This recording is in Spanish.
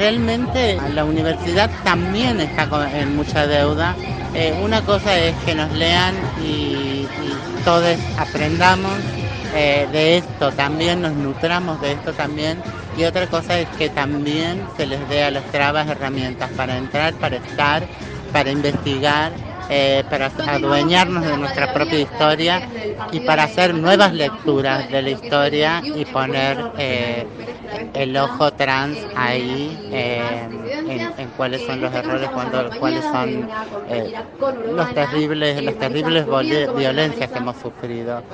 realmente la universidad también está en mucha deuda. Una cosa es que nos lean y todos aprendamos de esto también, nos nutramos de esto también, y otra cosa es que también se les dé a las trabas herramientas para entrar, para estar, para investigar, para adueñarnos de nuestra propia historia y para hacer nuevas lecturas de la historia y poner el ojo trans ahí en cuáles son los errores, cuáles son las terribles violencias que hemos sufrido.